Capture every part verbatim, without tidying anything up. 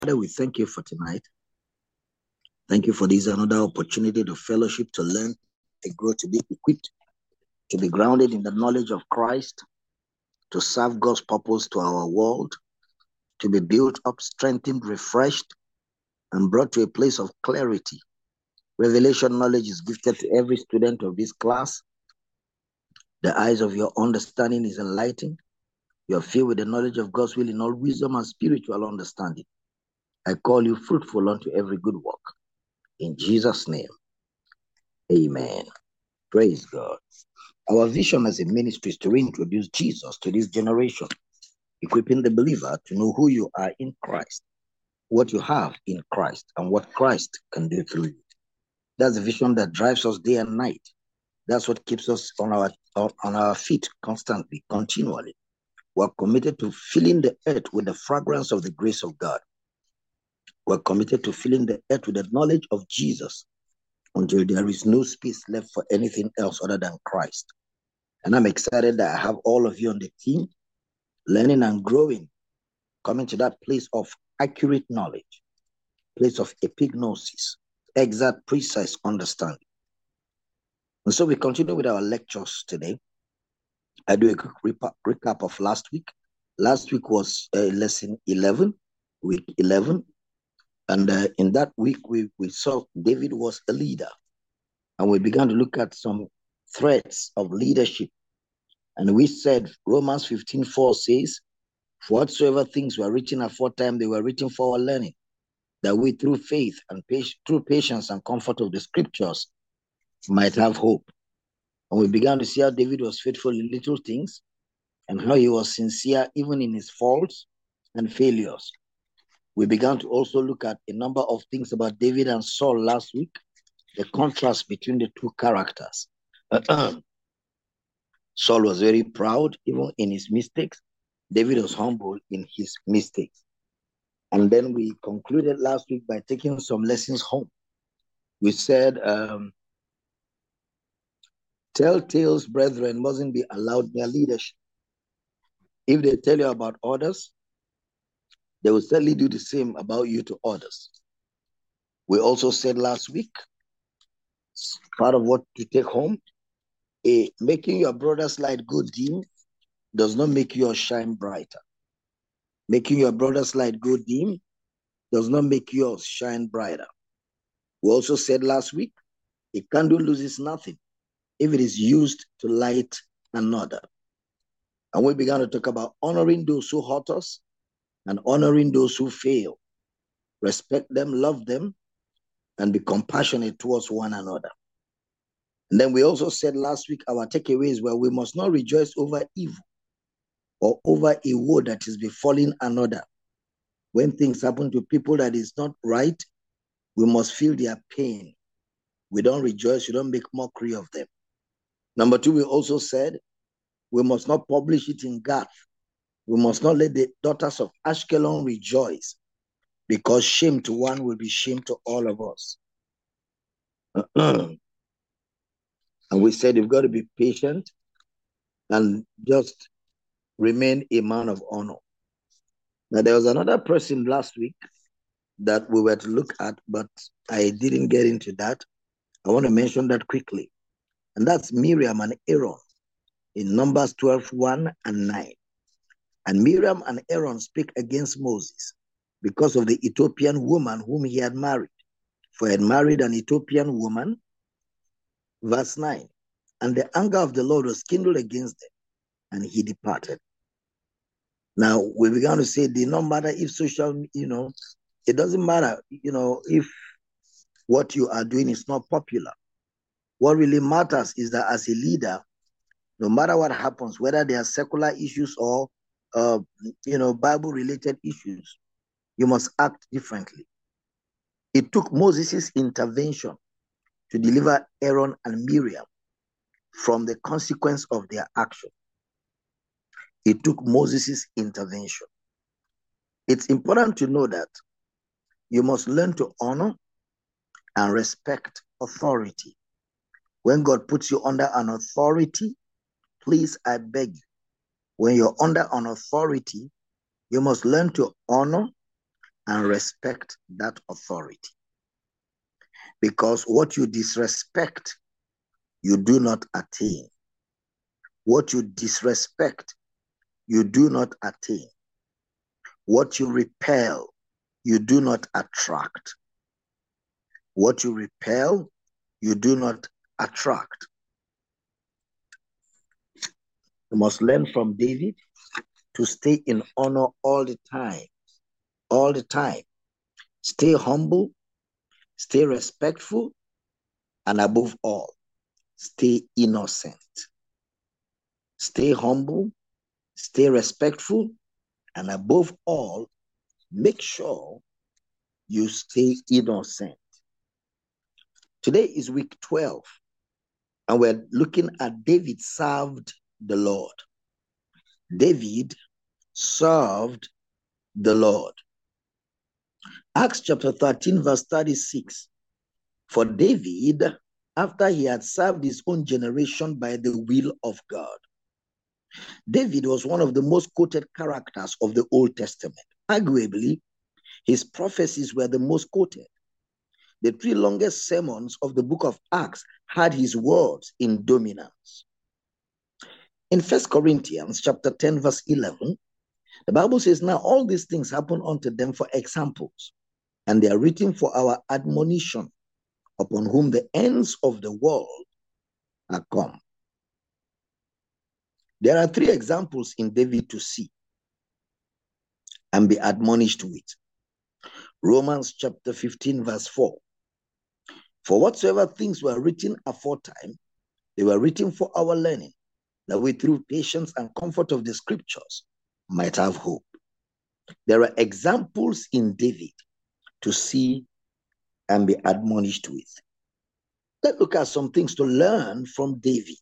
Father, we thank you for tonight. Thank you for this another opportunity to fellowship, to learn, to grow, to be equipped, to be grounded in the knowledge of Christ, to serve God's purpose to our world, to be built up, strengthened, refreshed, and brought to a place of clarity. Revelation knowledge is gifted to every student of this class. The eyes of your understanding is enlightened. You are filled with the knowledge of God's will in all wisdom and spiritual understanding. I call you fruitful unto every good work. In Jesus' name, amen. Praise God. Our vision as a ministry is to reintroduce Jesus to this generation, equipping the believer to know who you are in Christ, what you have in Christ, and what Christ can do through you. That's the vision that drives us day and night. That's what keeps us on our, on our feet constantly, continually. We're committed to filling the earth with the fragrance of the grace of God. We're committed to filling the earth with the knowledge of Jesus until there is no space left for anything else other than Christ. And I'm excited that I have all of you on the team, learning and growing, coming to that place of accurate knowledge, place of epignosis, exact, precise understanding. And so we continue with our lectures today. I do a quick recap of last week. Last week was uh, lesson eleven, week eleven. And uh, in that week, we, we saw David was a leader. And we began to look at some threats of leadership. And we said Romans fifteen four says, for whatsoever things were written aforetime, they were written for our learning, that we through faith and patience, through patience and comfort of the scriptures might have hope. And we began to see how David was faithful in little things and how he was sincere even in his faults and failures. We began to also look at a number of things about David and Saul last week, the contrast between the two characters. Saul was very proud even in his mistakes. David was humble in his mistakes. And then we concluded last week by taking some lessons home. We said, um, telltales, brethren, mustn't be allowed near leadership. If they tell you about others, they will certainly do the same about you to others. We also said last week, part of what to take home, a, making your brother's light go dim does not make yours shine brighter. Making your brother's light go dim does not make yours shine brighter. We also said last week, a candle loses nothing if it is used to light another. And we began to talk about honoring those who hurt us and honoring those who fail. Respect them, love them, and be compassionate towards one another. And then we also said last week, our takeaways were we must not rejoice over evil or over a woe that is befalling another. When things happen to people that is not right, we must feel their pain. We don't rejoice, we don't make mockery of them. Number two, we also said we must not publish it in Gath. We must not let the daughters of Ashkelon rejoice, because shame to one will be shame to all of us. And we said you've got to be patient and just remain a man of honor. Now, there was another person last week that we were to look at, but I didn't get into that. I want to mention that quickly. And that's Miriam and Aaron in Numbers twelve, one and nine. And Miriam and Aaron speak against Moses because of the Ethiopian woman whom he had married. For he had married an Ethiopian woman. Verse nine. And the anger of the Lord was kindled against them, and he departed. Now, we began to say, it did not matter if social, you know, it doesn't matter, you know, if what you are doing is not popular. What really matters is that as a leader, no matter what happens, whether they are secular issues or, uh, you know, Bible-related issues, you must act differently. It took Moses' intervention to deliver Aaron and Miriam from the consequence of their action. It took Moses' intervention. It's important to know that you must learn to honor and respect authority. When God puts you under an authority, please, I beg you, when you're under an authority, you must learn to honor and respect that authority. Because what you disrespect, you do not attain. What you disrespect, you do not attain. What you repel, you do not attract. What you repel, you do not attract. You must learn from David to stay in honor all the time. All the time. Stay humble, stay respectful, and above all, stay innocent. Stay humble, stay respectful, and above all, make sure you stay innocent. Today is week twelve, and we're looking at David served the Lord. David served the Lord. Acts chapter thirteen, verse thirty-six. For David, after he had served his own generation by the will of God. David was one of the most quoted characters of the Old Testament. Arguably, his prophecies were the most quoted. The three longest sermons of the book of Acts had his words in dominance. In First Corinthians chapter ten, verse eleven, the Bible says, now all these things happen unto them for examples, and they are written for our admonition, upon whom the ends of the world are come. There are three examples in David to see and be admonished with. Romans chapter fifteen, verse four. For whatsoever things were written aforetime, they were written for our learning, that we through patience and comfort of the scriptures might have hope. There are examples in David to see and be admonished with. Let's look at some things to learn from David.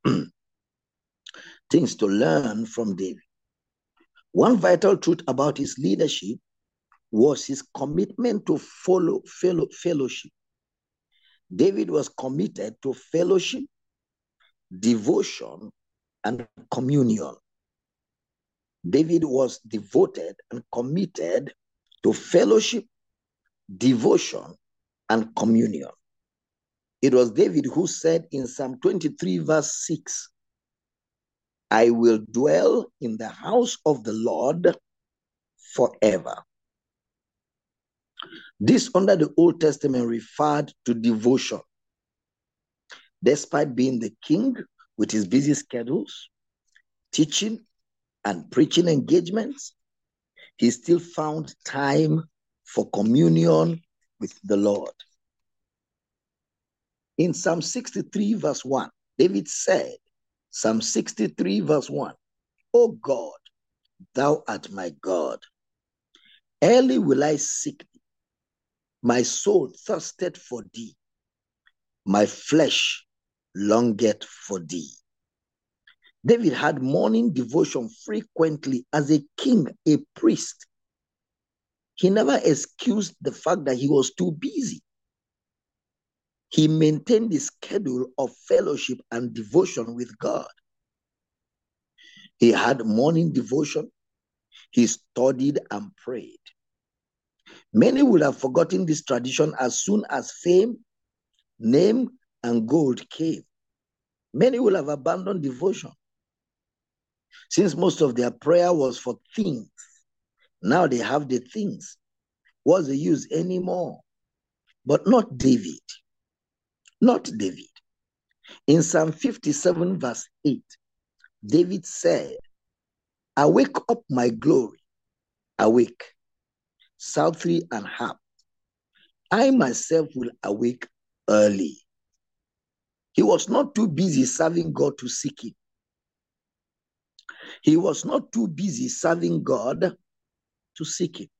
Things to learn from David. One vital truth about his leadership was his commitment to follow fellow, fellowship. David was committed to fellowship, devotion, and communion. David was devoted and committed to fellowship, devotion, and communion. It was David who said in Psalm twenty-three, verse six, I will dwell in the house of the Lord forever. This under the Old Testament referred to devotion. Despite being the king with his busy schedules, teaching and preaching engagements, he still found time for communion with the Lord. In Psalm sixty-three, verse one, David said, Psalm sixty-three, verse one, O God, thou art my God. Early will I seek thee. My soul thirsted for thee. My flesh longeth for thee. David had morning devotion frequently as a king, a priest. He never excused the fact that he was too busy. He maintained the schedule of fellowship and devotion with God. He had morning devotion. He studied and prayed. Many would have forgotten this tradition as soon as fame, name, and gold came. Many will have abandoned devotion. Since most of their prayer was for things, now they have the things. What's the use anymore? But not David. Not David. In Psalm fifty-seven, verse eight, David said, awake up my glory, awake, psaltery and harp. I myself will awake early. He was not too busy serving God to seek him. He was not too busy serving God to seek him.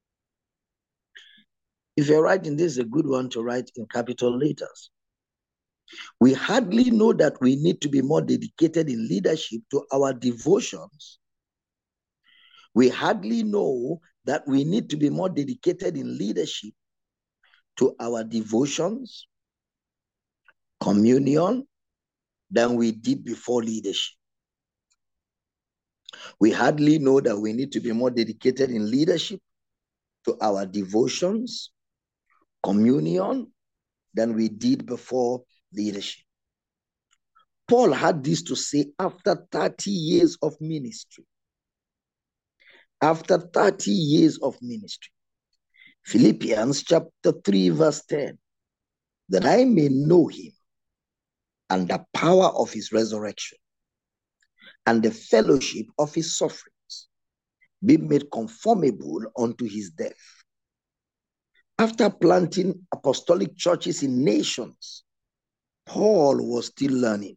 If you're writing, this is a good one to write in capital letters. We hardly know that we need to be more dedicated in leadership to our devotions. We hardly know that we need to be more dedicated in leadership to our devotions, communion, than we did before leadership. We hardly know that we need to be more dedicated in leadership to our devotions, communion, than we did before leadership. Paul had this to say after thirty years of ministry. After thirty years of ministry. Philippians chapter three, verse ten. That I may know him and the power of his resurrection and the fellowship of his sufferings, be made conformable unto his death. After planting apostolic churches in nations, Paul was still learning.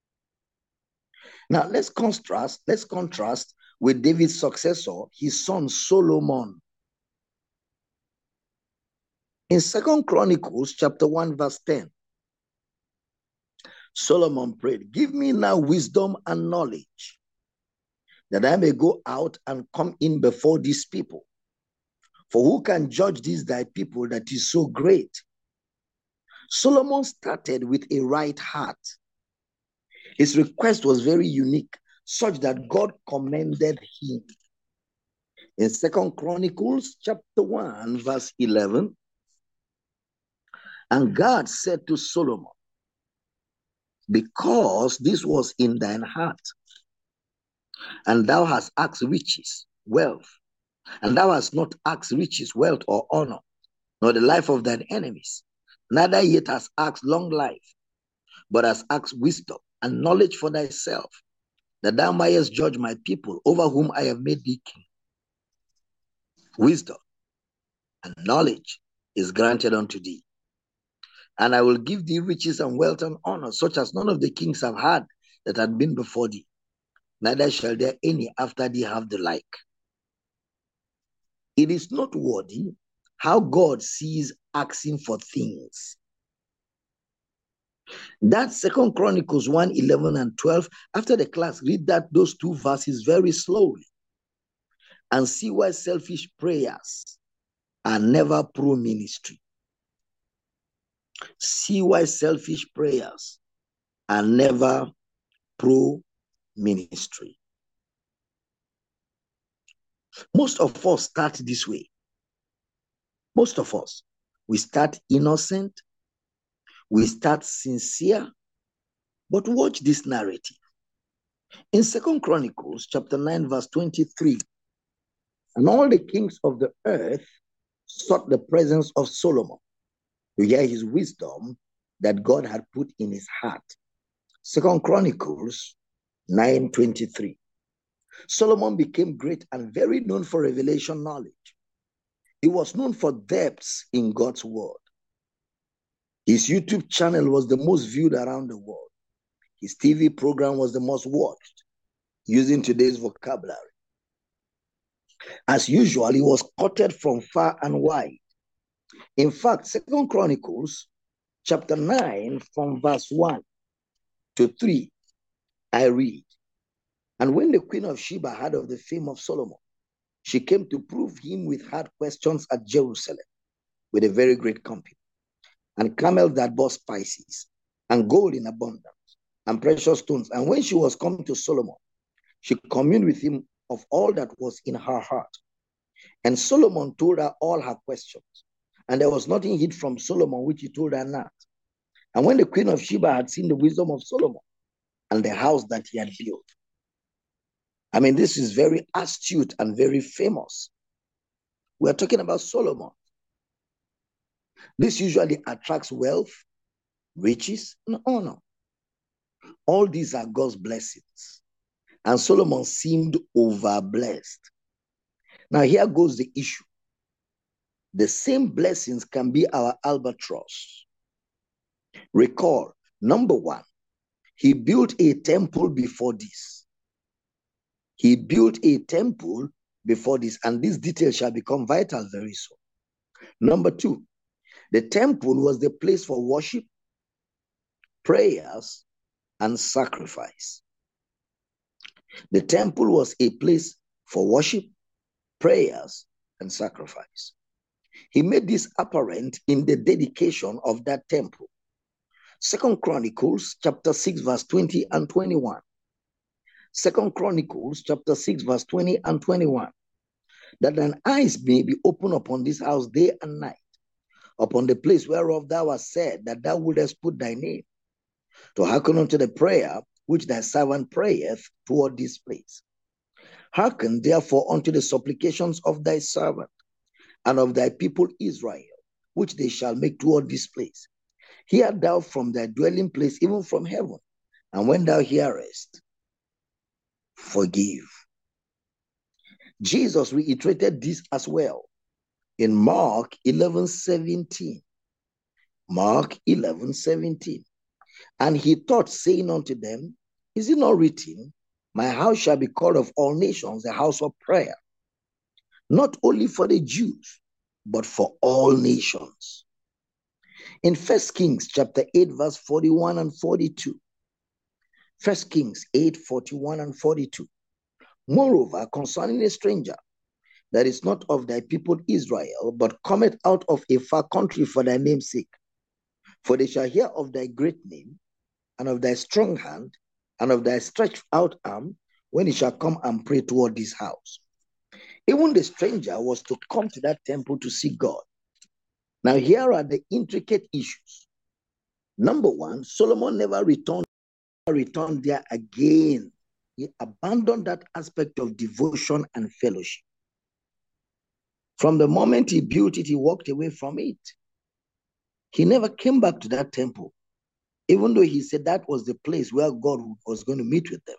Now let's contrast, let's contrast with David's successor, his son Solomon. In Second Chronicles chapter one, verse ten, Solomon prayed, give me now wisdom and knowledge, that I may go out and come in before these people. For who can judge these thy people that is so great? Solomon started with a right heart. His request was very unique, such that God commended him. In Second Chronicles chapter one, verse eleven, and God said to Solomon, because this was in thine heart, and thou hast asked riches, wealth, and thou hast not asked riches, wealth, or honor, nor the life of thine enemies, neither yet hast asked long life, but hast asked wisdom and knowledge for thyself, that thou mayest judge my people over whom I have made thee king. Wisdom and knowledge is granted unto thee. And I will give thee riches and wealth and honor, such as none of the kings have had that had been before thee. Neither shall there any after thee have the like. It is noteworthy how God sees asking for things. That Second Chronicles one, eleven and twelve, after the class, read that those two verses very slowly and see why selfish prayers are never pro-ministry. See why selfish prayers are never pro-ministry. Most of us start this way. Most of us, we start innocent, we start sincere, but watch this narrative. In Second Chronicles chapter nine, verse twenty-three, and all the kings of the earth sought the presence of Solomon to hear his wisdom that God had put in his heart. Second Chronicles nine twenty-three. Solomon became great and very known for revelation knowledge. He was known for depths in God's word. His YouTube channel was the most viewed around the world. His T V program was the most watched, using today's vocabulary. As usual, he was courted from far and wide. In fact, Second Chronicles chapter nine, from verse one to three, I read, and when the queen of Sheba heard of the fame of Solomon, she came to prove him with hard questions at Jerusalem with a very great company, and camels that bore spices, and gold in abundance, and precious stones. And when she was come to Solomon, she communed with him of all that was in her heart. And Solomon told her all her questions, and there was nothing hid from Solomon which he told her not. And when the queen of Sheba had seen the wisdom of Solomon and the house that he had built, I mean, this is very astute and very famous. We're talking about Solomon. This usually attracts wealth, riches, and honor. All these are God's blessings. And Solomon seemed over-blessed. Now here goes the issue. The same blessings can be our albatross. Recall, number one, he built a temple before this. He built a temple before this, and this detail shall become vital very soon. Number two, the temple was the place for worship, prayers, and sacrifice. The temple was a place for worship, prayers, and sacrifice. He made this apparent in the dedication of that temple. Second Chronicles chapter six, verse twenty and twenty-one. Second Chronicles chapter six, verse twenty and twenty-one. that thine eyes may be open upon this house day and night, upon the place whereof thou hast said that thou wouldest put thy name, to hearken unto the prayer which thy servant prayeth toward this place. Hearken therefore unto the supplications of thy servant and of thy people Israel, which they shall make toward this place. Hear thou from thy dwelling place, even from heaven, and when thou hearest, forgive. Jesus reiterated this as well in Mark eleven seventeen. Mark eleven seventeen. And he taught, saying unto them, is it not written, my house shall be called of all nations a house of prayer, not only for the Jews, but for all nations. In First Kings chapter eight, verse forty-one and forty-two. First Kings eight, forty-one and forty-two. Moreover, concerning a stranger that is not of thy people Israel, but cometh out of a far country for thy name's sake, for they shall hear of thy great name, and of thy strong hand, and of thy stretched out arm, when he shall come and pray toward this house. Even the stranger was to come to that temple to seek God. Now here are the intricate issues. Number one, Solomon never returned, returned there again. He abandoned that aspect of devotion and fellowship. From the moment he built it, he walked away from it. He never came back to that temple, even though he said that was the place where God was going to meet with them.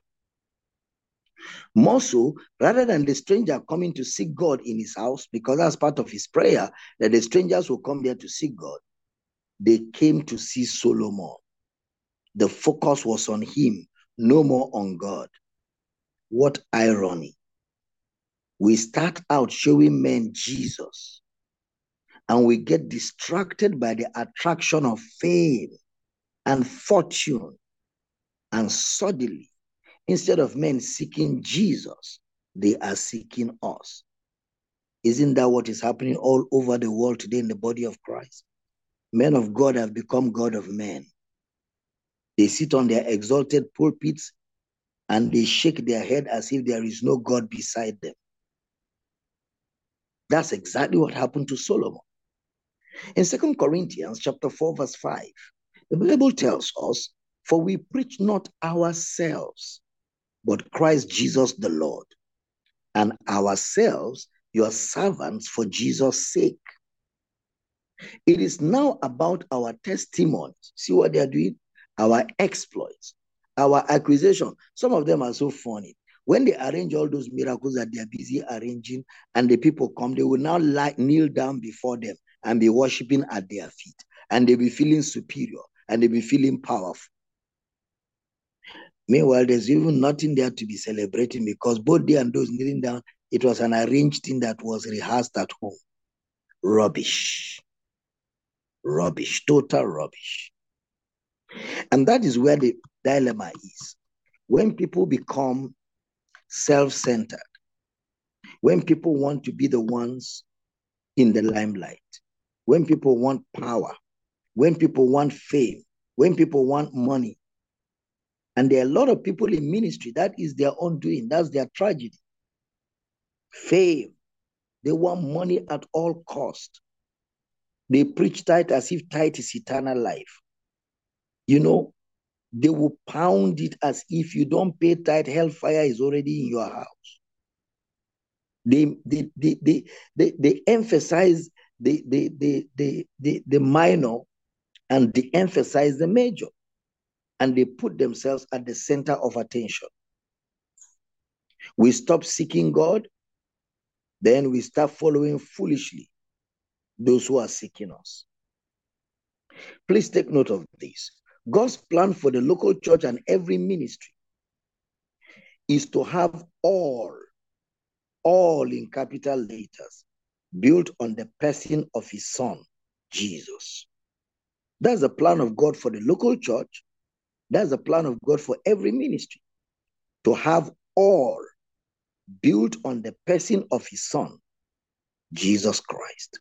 More so, rather than the stranger coming to seek God in his house, because that's part of his prayer, that the strangers will come there to seek God, they came to see Solomon. The focus was on him, no more on God. What irony. We start out showing men Jesus, and we get distracted by the attraction of fame and fortune, and suddenly, instead of men seeking Jesus, they are seeking us. Isn't that what is happening all over the world today in the body of Christ? Men of God have become God of men. They sit on their exalted pulpits and they shake their head as if there is no God beside them. That's exactly what happened to Solomon. In Second Corinthians chapter four, verse five, the Bible tells us, for we preach not ourselves, but Christ Jesus the Lord, and ourselves your servants for Jesus' sake. It is now about our testimonies. See what they are doing? Our exploits, our accusation. Some of them are so funny. When they arrange all those miracles that they are busy arranging, and the people come, they will now lie, kneel down before them and be worshiping at their feet. And they'll be feeling superior, and they'll be feeling powerful. Meanwhile, there's even nothing there to be celebrating, because both they and those kneeling down, it was an arranged thing that was rehearsed at home. Rubbish. Rubbish. Total rubbish. And that is where the dilemma is. When people become self-centered, when people want to be the ones in the limelight, when people want power, when people want fame, when people want money, and there are a lot of people in ministry, that is their own doing, that's their tragedy. Fame. They want money at all cost. They preach tithe as if tithe is eternal life. You know, they will pound it as if you don't pay tithe, hellfire is already in your house. They they they they they, they emphasize the the, the the the the minor and they emphasize the major, and they put themselves at the center of attention. We stop seeking God, then we start following foolishly those who are seeking us. Please take note of this. God's plan for the local church and every ministry is to have all, all in capital letters, built on the person of his son, Jesus. That's the plan of God for the local church. That's the plan of God for every ministry, to have all built on the person of his son, Jesus Christ.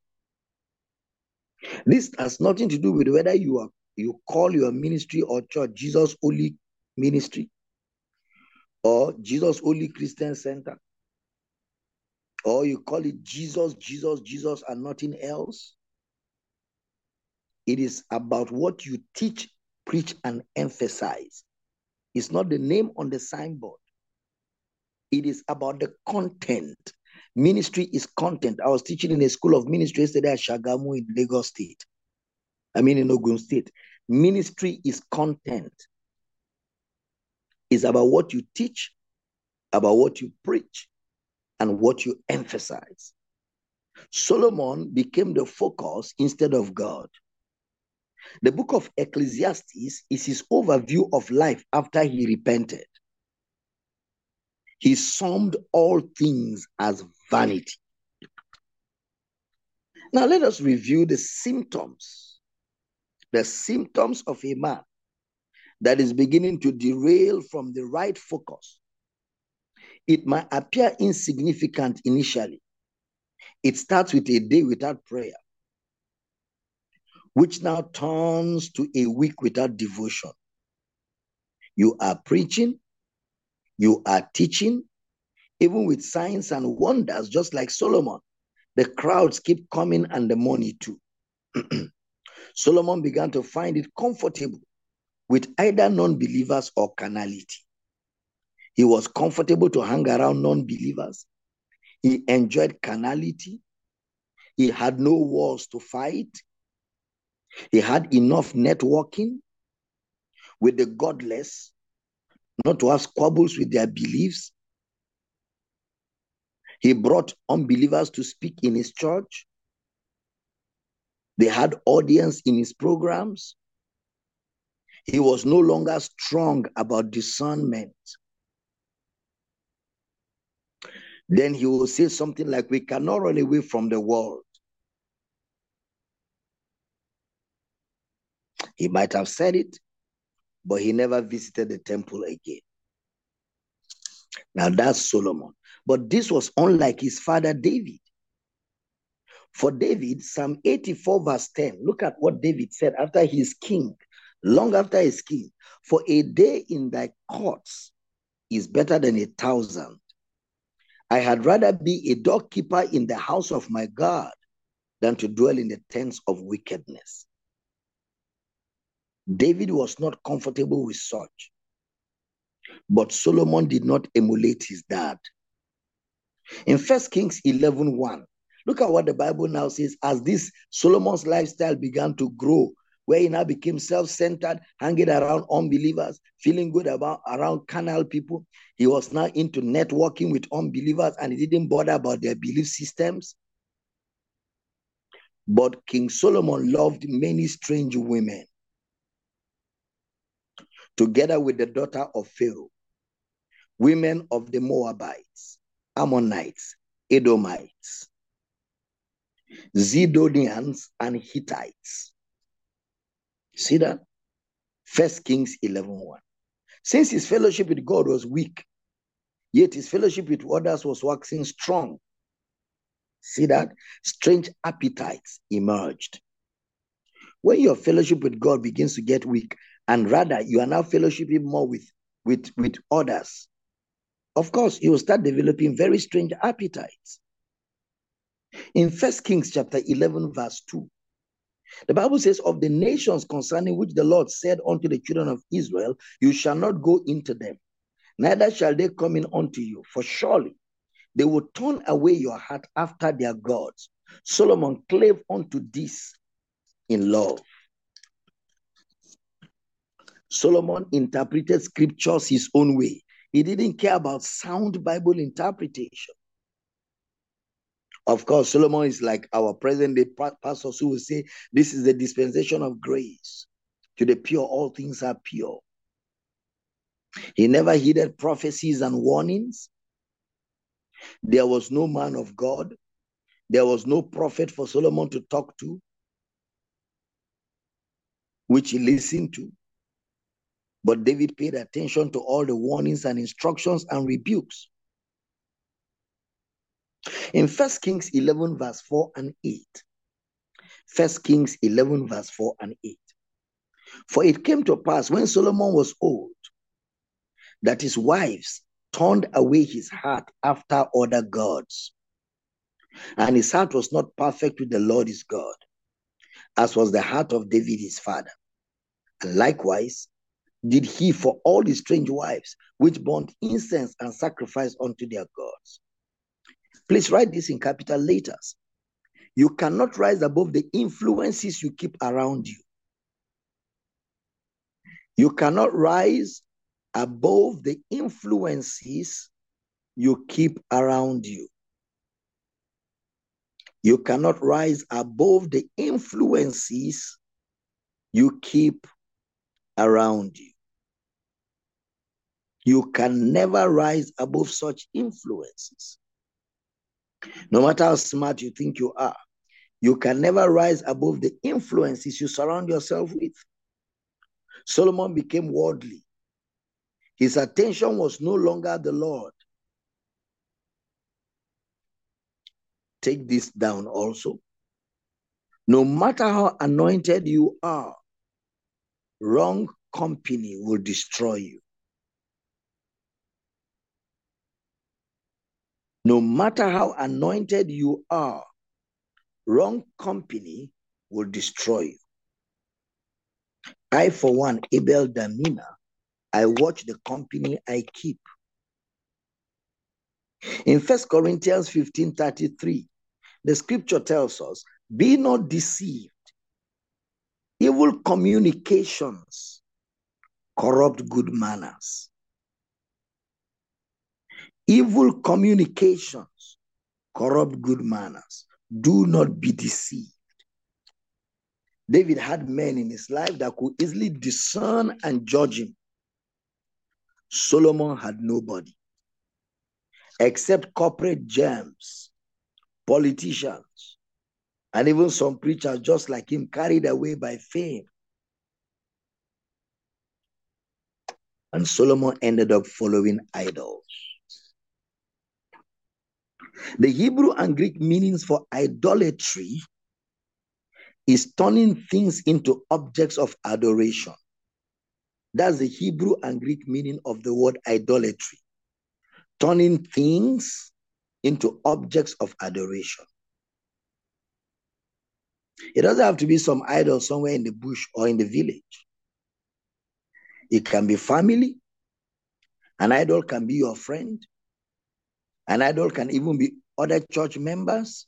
This has nothing to do with whether you are you call your ministry or church Jesus Only Ministry, or Jesus Only Christian Center, or you call it Jesus, Jesus, Jesus, and nothing else. It is about what you teach, preach, and emphasize. It's not the name on the signboard. It is about the content. Ministry is content. I was teaching in a school of ministry yesterday at Shagamu in Lagos State. I mean in Ogun State. Ministry is content. It's about what you teach, about what you preach, and what you emphasize. Solomon became the focus instead of God. The book of Ecclesiastes is his overview of life after he repented. He summed all things as vanity. Now let us review the symptoms, the symptoms of a man that is beginning to derail from the right focus. It might appear insignificant initially. It starts with a day without prayer, which now turns to a week without devotion. You are preaching, you are teaching, even with signs and wonders, just like Solomon. The crowds keep coming and the money too. Solomon began to find it comfortable with either non-believers or carnality. He was comfortable to hang around non-believers. He enjoyed carnality. He had no wars to fight. He had enough networking with the godless, not to have squabbles with their beliefs. He brought unbelievers to speak in his church. They had audience in his programs. He was no longer strong about discernment. Then he will say something like, we cannot run away from the world. He might have said it, but he never visited the temple again. Now that's Solomon. But this was unlike his father David. For David, Psalm eighty-four verse ten, look at what David said after he's king, long after he's king. For a day in thy courts is better than a thousand. I had rather be a doorkeeper in the house of my God than to dwell in the tents of wickedness. David was not comfortable with such. But Solomon did not emulate his dad. In First Kings eleven one, look at what the Bible now says. As this Solomon's lifestyle began to grow, where he now became self-centered, hanging around unbelievers, feeling good about around carnal people. He was now into networking with unbelievers and he didn't bother about their belief systems. But King Solomon loved many strange women, together with the daughter of Pharaoh, women of the Moabites, Ammonites, Edomites, Zidonians, and Hittites. See that? First Kings eleven one. Since his fellowship with God was weak, yet his fellowship with others was waxing strong. See that? Strange appetites emerged. When your fellowship with God begins to get weak, and rather you are now fellowshipping more with, with, with others, of course, you will start developing very strange appetites. In First Kings chapter eleven, verse two, the Bible says, of the nations concerning which the Lord said unto the children of Israel, you shall not go into them, neither shall they come in unto you, for surely they will turn away your heart after their gods. Solomon clave unto this in love. Solomon interpreted scriptures his own way. He didn't care about sound Bible interpretation. Of course, Solomon is like our present-day pastors who will say, this is the dispensation of grace. To the pure, all things are pure. He never heeded prophecies and warnings. There was no man of God. There was no prophet for Solomon to talk to, which he listened to. But David paid attention to all the warnings and instructions and rebukes. In First Kings eleven, verse four and eight. First Kings eleven, verse four and eight. For it came to pass when Solomon was old, that his wives turned away his heart after other gods. And his heart was not perfect with the Lord his God, as was the heart of David his father. And likewise did he for all his strange wives, which burnt incense and sacrifice unto their gods. Please write this in capital letters. You cannot rise above the influences you keep around you. You cannot rise above the influences you keep around you. You cannot rise above the influences you keep around you. You can never rise above such influences. No matter how smart you think you are, you can never rise above the influences you surround yourself with. Solomon became worldly. His attention was no longer the Lord. Take this down also. No matter how anointed you are, wrong company will destroy you. No matter how anointed you are, wrong company will destroy you. I, for one, Abel Damina, I watch the company I keep. In First Corinthians fifteen thirty-three, the scripture tells us, be not deceived. Evil communications corrupt good manners. Evil communications corrupt good manners. Do not be deceived. David had men in his life that could easily discern and judge him. Solomon had nobody except corporate gems, politicians, and even some preachers just like him carried away by fame. And Solomon ended up following idols. The Hebrew and Greek meanings for idolatry is turning things into objects of adoration. That's the Hebrew and Greek meaning of the word idolatry. Turning things into objects of adoration. It doesn't have to be some idol somewhere in the bush or in the village. It can be family. An idol can be your friend. An idol can even be other church members.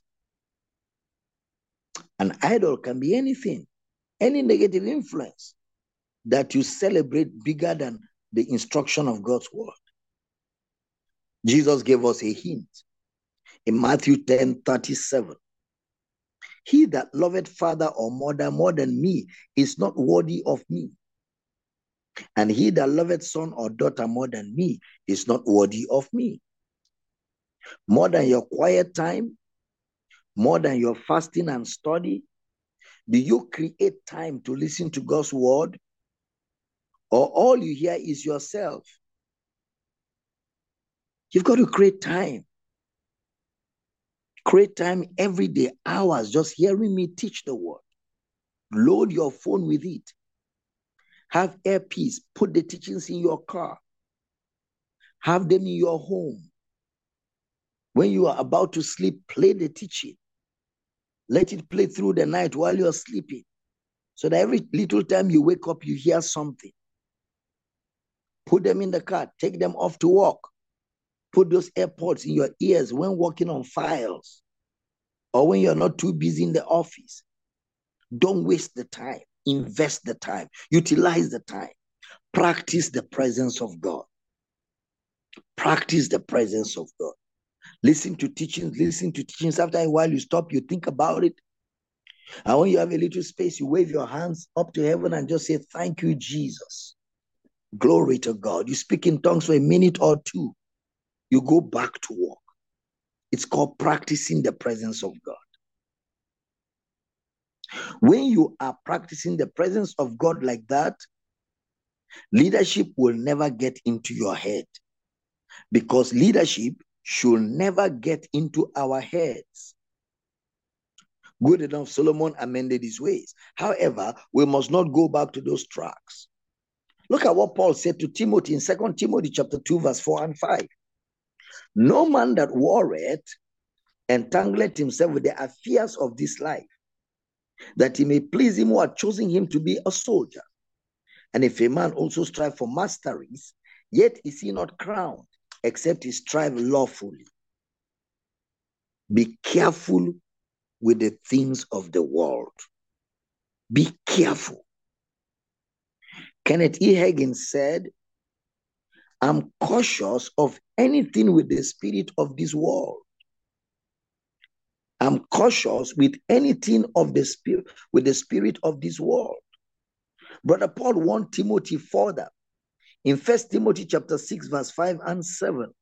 An idol can be anything, any negative influence that you celebrate bigger than the instruction of God's word. Jesus gave us a hint in Matthew ten thirty-seven. He that loveth father or mother more than me is not worthy of me. And he that loveth son or daughter more than me is not worthy of me. More than your quiet time, more than your fasting and study, do you create time to listen to God's word? Or all you hear is yourself? You've got to create time. Create time every day, hours, just hearing me teach the word. Load your phone with it. Have earpiece, put the teachings in your car. Have them in your home. When you are about to sleep, play the teaching. Let it play through the night while you're sleeping. So that every little time you wake up, you hear something. Put them in the car, take them off to work. Put those AirPods in your ears when working on files or when you're not too busy in the office. Don't waste the time. Invest the time. Utilize the time. Practice the presence of God. Practice the presence of God. Listen to teachings. Listen to teachings. After a while, you stop. You think about it. And when you have a little space, you wave your hands up to heaven and just say, thank you, Jesus. Glory to God. You speak in tongues for a minute or two. You go back to work. It's called practicing the presence of God. When you are practicing the presence of God like that, leadership will never get into your head, because leadership should never get into our heads. Good enough, Solomon amended his ways. However, we must not go back to those tracks. Look at what Paul said to Timothy in Second Timothy chapter two, verse four and five. No man that warreth entangled himself with the affairs of this life, that he may please him who had chosen him to be a soldier. And if a man also strive for masteries, yet is he not crowned, except he strive lawfully. Be careful with the things of the world. Be careful. Kenneth E. Hagin said, I'm cautious of anything with the spirit of this world. I'm cautious with anything of the spirit, with the spirit of this world. Brother Paul warned Timothy further in First Timothy chapter six, verse five and seven.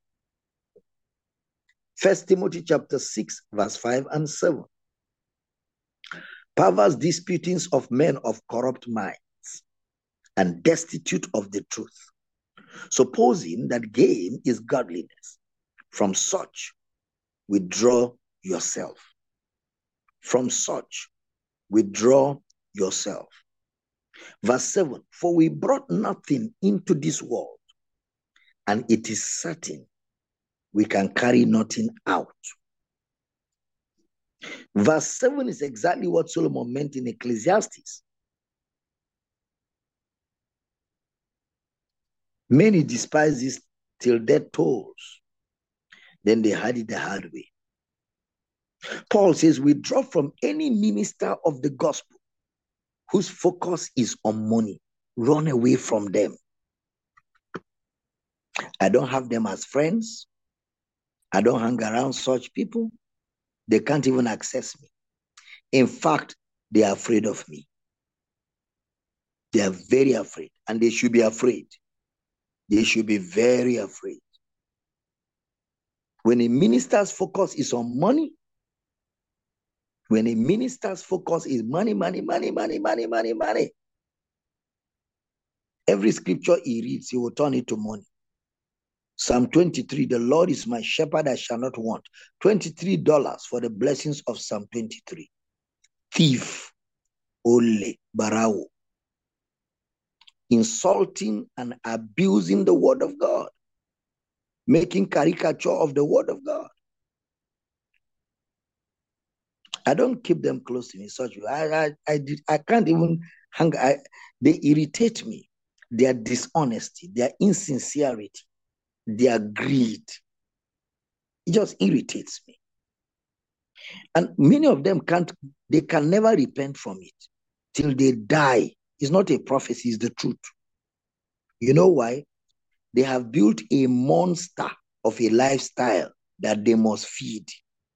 First Timothy chapter six, verse five and seven. Perverse disputings of men of corrupt minds and destitute of the truth, supposing that gain is godliness. From such, withdraw yourself. From such, withdraw yourself. Verse seven, for we brought nothing into this world, and it is certain we can carry nothing out. Verse seven is exactly what Solomon meant in Ecclesiastes. Many despise this till death tolls. Then they had it the hard way. Paul says, withdraw from any minister of the gospel whose focus is on money. Run away from them. I don't have them as friends. I don't hang around such people. They can't even access me. In fact, they are afraid of me. They are very afraid, and they should be afraid. They should be very afraid. When a minister's focus is on money, when a minister's focus is money, money, money, money, money, money, money, every scripture he reads, he will turn it to money. Psalm twenty-three, the Lord is my shepherd, I shall not want. twenty-three dollars for the blessings of Psalm twenty-three. Thief, ole, barao. Insulting and abusing the word of God. Making caricature of the word of God. I don't keep them close to me such way. I, I, I, did, I can't even hang. I, they irritate me. Their dishonesty, their insincerity, their greed. It just irritates me. And many of them can't, they can never repent from it till they die. It's not a prophecy, it's the truth. You know why? They have built a monster of a lifestyle that they must feed.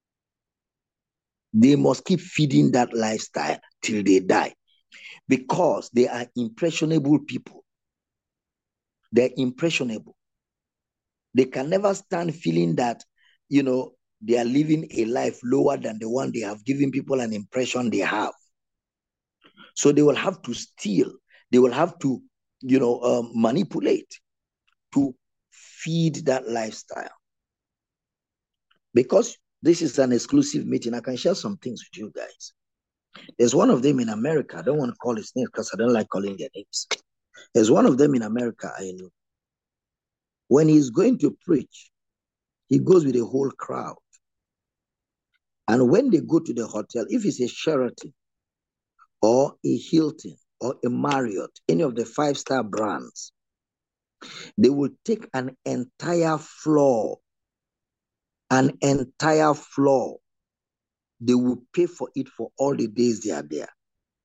They must keep feeding that lifestyle till they die because they are impressionable people. They're impressionable. They can never stand feeling that, you know, they are living a life lower than the one they have given people an impression they have. So they will have to steal. They will have to, you know, um, manipulate to feed that lifestyle. Because this is an exclusive meeting, I can share some things with you guys. There's one of them in America. I don't want to call his name because I don't like calling their names. There's one of them in America I know. When he's going to preach, he goes with a whole crowd. And when they go to the hotel, if it's a Sheraton or a Hilton or a Marriott, any of the five-star brands, they will take an entire floor, an entire floor. They will pay for it for all the days they are there.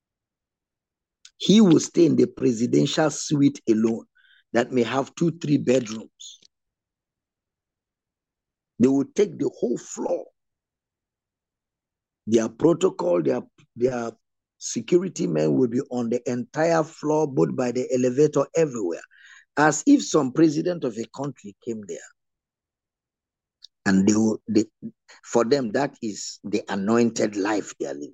He will stay in the presidential suite alone that may have two, three bedrooms. They will take the whole floor. Their protocol, their, their security men will be on the entire floor, both by the elevator, everywhere, as if some president of a country came there. And they will, they, for them, that is the anointed life they are living.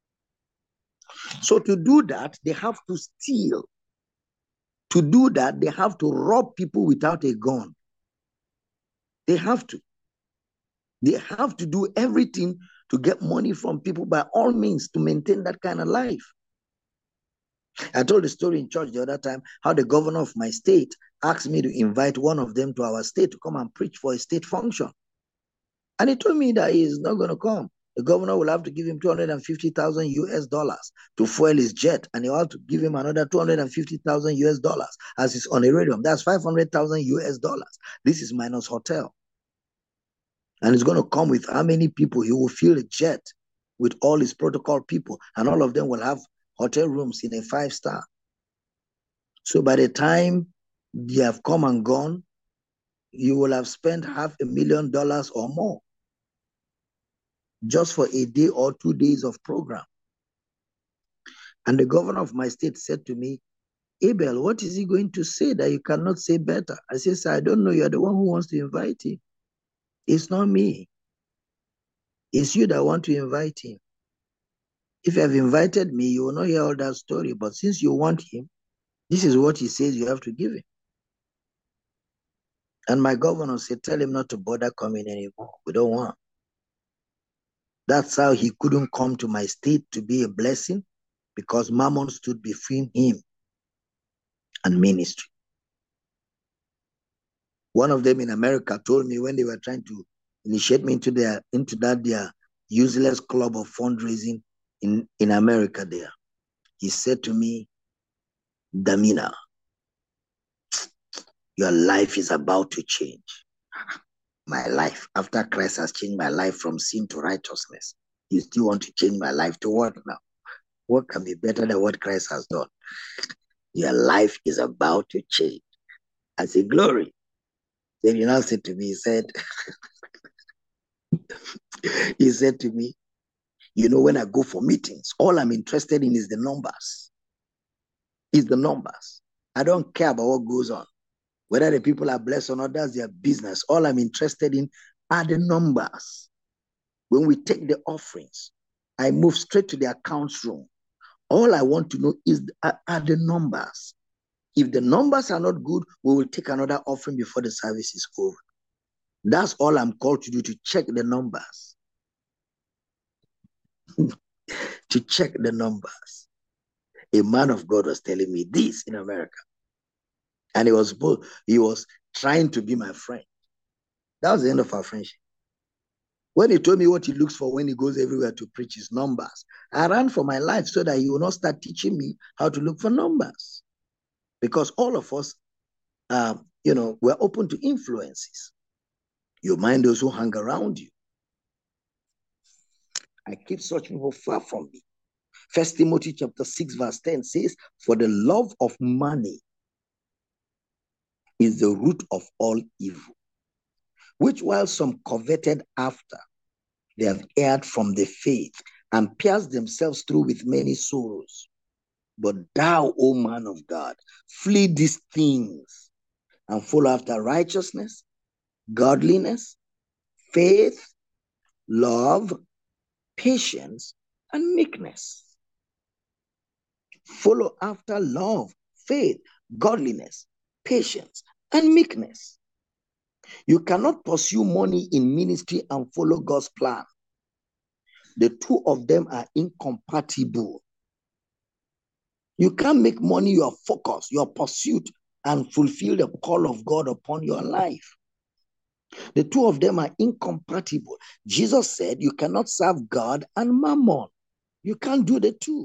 So to do that, they have to steal. To do that, they have to rob people without a gun. They have to. They have to do everything to get money from people by all means to maintain that kind of life. I told the story in church the other time how the governor of my state asked me to invite one of them to our state to come and preach for a state function. And he told me that he is not going to come. The governor will have to give him two hundred fifty thousand U S dollars to fuel his jet, and he'll have to give him another two hundred fifty thousand U S dollars as he's on a radio. That's five hundred thousand U S dollars. This is minus hotel. And it's going to come with how many people? He will fill a jet with all his protocol people, and all of them will have hotel rooms in a five-star. So by the time they have come and gone, you will have spent half a million dollars or more just for a day or two days of program. And the governor of my state said to me, Abel, what is he going to say that you cannot say better? I said, sir, I don't know. You're the one who wants to invite him. It's not me. It's you that want to invite him. If you have invited me, you will not hear all that story. But since you want him, this is what he says you have to give him. And my governor said, tell him not to bother coming anymore. We don't want. That's how he couldn't come to my state to be a blessing, because Mammon stood between him and ministry. One of them in America told me when they were trying to initiate me into their into that their useless club of fundraising in, in America there. He said to me, Damina, your life is about to change. My life, after Christ has changed my life from sin to righteousness, you still want to change my life to what now? What can be better than what Christ has done? Your life is about to change. I say, glory. Then he now said to me, he said, he said to me, you know, when I go for meetings, all I'm interested in is the numbers. Is the numbers. I don't care about what goes on. Whether the people are blessed or not, that's their business. All I'm interested in are the numbers. When we take the offerings, I move straight to the accounts room. All I want to know is are, are the numbers. If the numbers are not good, we will take another offering before the service is over. That's all I'm called to do, to check the numbers. To check the numbers. A man of God was telling me this in America. And he was both, he was trying to be my friend. That was the end of our friendship. When he told me what he looks for when he goes everywhere to preach his numbers, I ran for my life so that he will not start teaching me how to look for numbers. Because all of us, um, you know, we're open to influences. You mind those who hang around you. I keep such people far from me. First Timothy chapter six verse ten says, for the love of money is the root of all evil, which while some coveted after, they have erred from the faith and pierced themselves through with many sorrows. But thou, O man of God, flee these things and follow after righteousness, godliness, faith, love, patience, and meekness. Follow after love, faith, godliness, patience, and meekness. You cannot pursue money in ministry and follow God's plan. The two of them are incompatible. You can't make money your focus, your pursuit, and fulfill the call of God upon your life. The two of them are incompatible. Jesus said you cannot serve God and mammon. You can't do the two.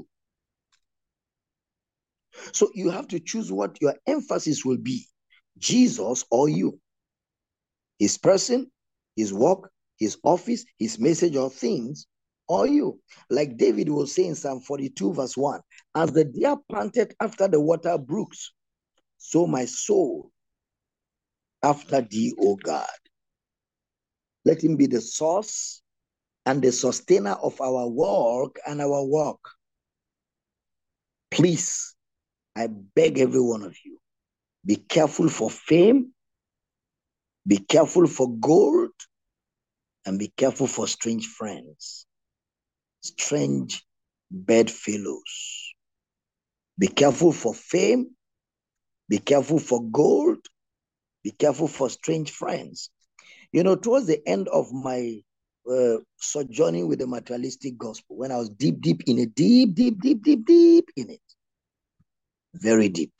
So you have to choose what your emphasis will be, Jesus or you. His person, his work, his office, his message or things, or you. Like David will say in Psalm forty-two verse one, as the deer panted after the water brooks, so my soul after thee, O God. Let him be the source and the sustainer of our work and our work. Please, I beg every one of you, be careful for fame, be careful for gold, and be careful for strange friends, strange bedfellows. Be careful for fame, be careful for gold, be careful for strange friends. You know, towards the end of my uh, sojourning with the materialistic gospel, when I was deep, deep in it, deep, deep, deep, deep, deep in it, very deep.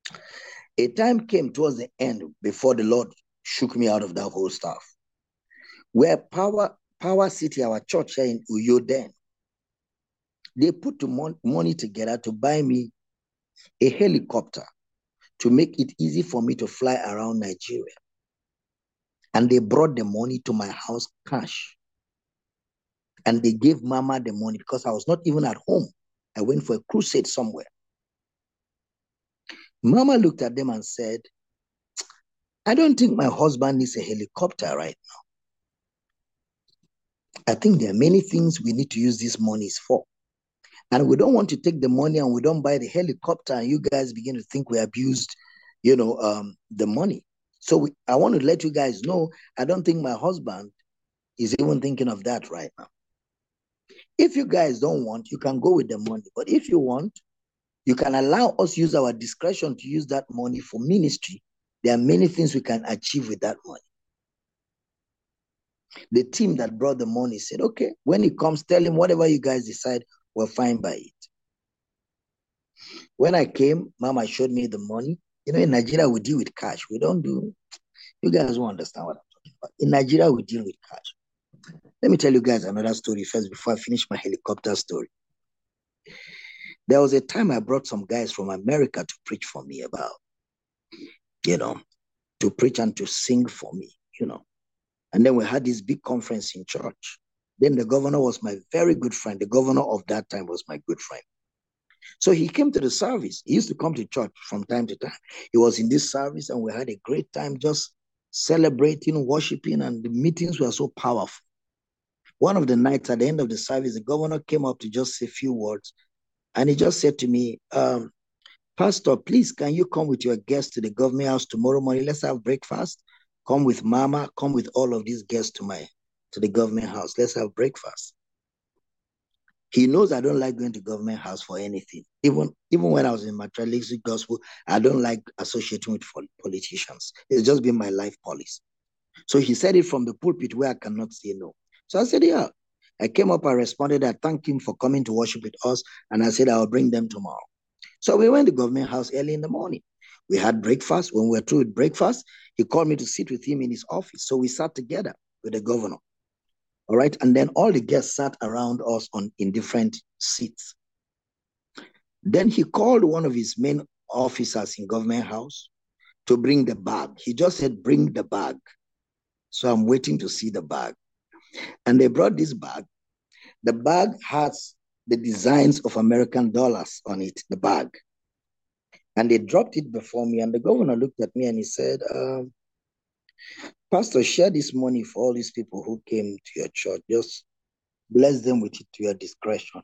A time came towards the end before the Lord shook me out of that whole stuff. Where Power Power City, our church here in Uyo then, they put the mon- money together to buy me a helicopter to make it easy for me to fly around Nigeria. And they brought the money to my house cash. And they gave Mama the money because I was not even at home. I went for a crusade somewhere. Mama looked at them and said, I don't think my husband needs a helicopter right now. I think there are many things we need to use these monies for. And we don't want to take the money and we don't buy the helicopter and you guys begin to think we abused, you know, um, the money. So we, I want to let you guys know, I don't think my husband is even thinking of that right now. If you guys don't want, you can go with the money. But if you want, you can allow us use our discretion to use that money for ministry. There are many things we can achieve with that money. The team that brought the money said, okay, when he comes, tell him whatever you guys decide, we're fine by it. When I came, Mama showed me the money. You know, in Nigeria, we deal with cash. We don't do, you guys won't understand what I'm talking about. In Nigeria, we deal with cash. Let me tell you guys another story first before I finish my helicopter story. There was a time I brought some guys from America to preach for me about, you know, to preach and to sing for me, you know. And then we had this big conference in church. Then the governor was my very good friend. The governor of that time was my good friend. So he came to the service. He used to come to church from time to time. He was in this service and we had a great time just celebrating, worshiping, and the meetings were so powerful. One of the nights at the end of the service, the governor came up to just say a few words. And he just said to me, um, Pastor, please, can you come with your guests to the government house tomorrow morning? Let's have breakfast. Come with Mama. Come with all of these guests to my to the government house. Let's have breakfast. He knows I don't like going to government house for anything. Even, even when I was in materialistic gospel, I don't like associating with politicians. It's just been my life policy. So he said it from the pulpit where I cannot say no. So I said, yeah. I came up, I responded, I thanked him for coming to worship with us. And I said, I'll bring them tomorrow. So we went to government house early in the morning. We had breakfast. When we were through with breakfast, he called me to sit with him in his office. So we sat together with the governor. All right. And then all the guests sat around us on in different seats. Then he called one of his main officers in government house to bring the bag. He just said, bring the bag. So I'm waiting to see the bag. And they brought this bag. The bag has the designs of American dollars on it, the bag. And they dropped it before me. And the governor looked at me and he said, um, Pastor, share this money for all these people who came to your church. Just bless them with it to your discretion.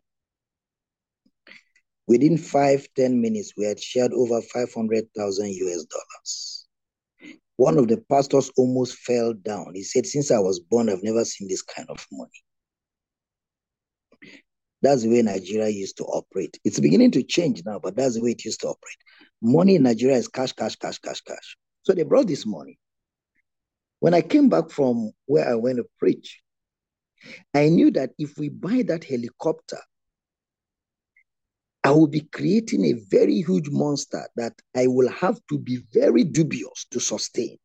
Within five, ten minutes, we had shared over five hundred thousand U S dollars. One of the pastors almost fell down. He said, since I was born, I've never seen this kind of money. That's the way Nigeria used to operate. It's beginning to change now, but that's the way it used to operate. Money in Nigeria is cash, cash, cash, cash, cash. So they brought this money. When I came back from where I went to preach, I knew that if we buy that helicopter, I will be creating a very huge monster that I will have to be very dubious to sustain.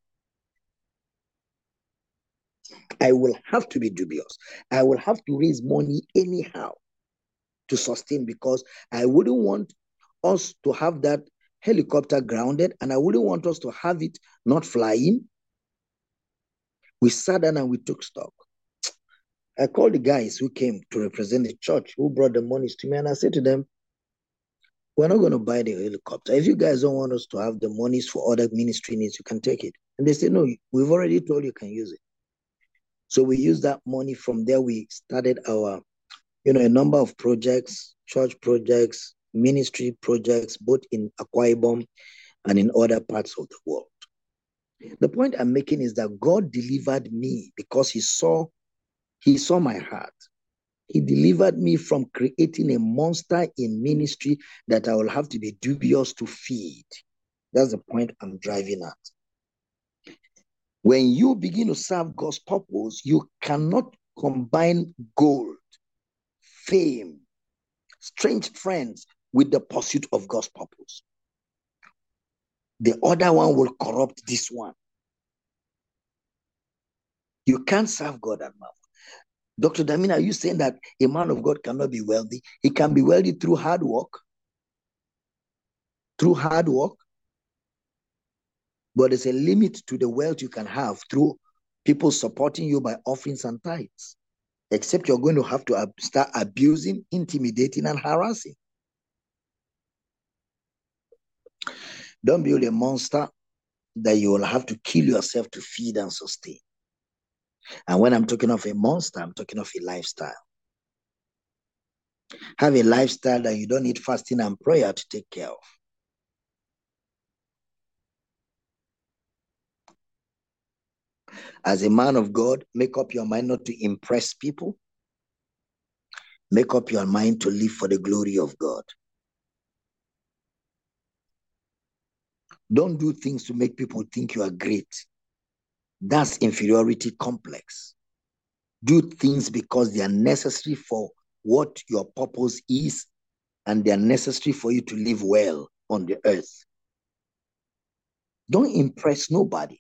I will have to be dubious. I will have to raise money anyhow to sustain because I wouldn't want us to have that helicopter grounded and I wouldn't want us to have it not flying. We sat down and we took stock. I called the guys who came to represent the church, who brought the monies to me, and I said to them, we're not going to buy the helicopter. If you guys don't want us to have the monies for other ministry needs, you can take it. And they said, no, we've already told you you can use it. So we used that money. From there, we started our, you know, a number of projects, church projects, ministry projects, both in Akwa Ibom and in other parts of the world. The point I'm making is that God delivered me because he saw, he saw my heart. He delivered me from creating a monster in ministry that I will have to be dubious to feed. That's the point I'm driving at. When you begin to serve God's purpose, you cannot combine gold, fame, strange friends with the pursuit of God's purpose. The other one will corrupt this one. You can't serve God and mammon. Doctor Damina, are you saying that a man of God cannot be wealthy? He can be wealthy through hard work. Through hard work. But there's a limit to the wealth you can have through people supporting you by offerings and tithes. Except you're going to have to start abusing, intimidating, and harassing. Don't build a monster that you will have to kill yourself to feed and sustain. And when I'm talking of a monster, I'm talking of a lifestyle. Have a lifestyle that you don't need fasting and prayer to take care of. As a man of God, make up your mind not to impress people. Make up your mind to live for the glory of God. Don't do things to make people think you are great. That's inferiority complex. Do things because they are necessary for what your purpose is, and they are necessary for you to live well on the earth. Don't impress nobody.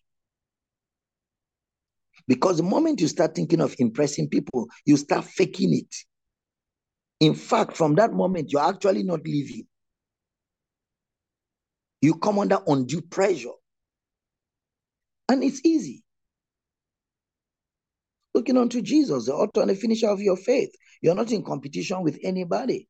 Because the moment you start thinking of impressing people, you start faking it. In fact, from that moment, you're actually not living. You come under undue pressure. And it's easy. Looking unto Jesus, the author and the finisher of your faith. You're not in competition with anybody.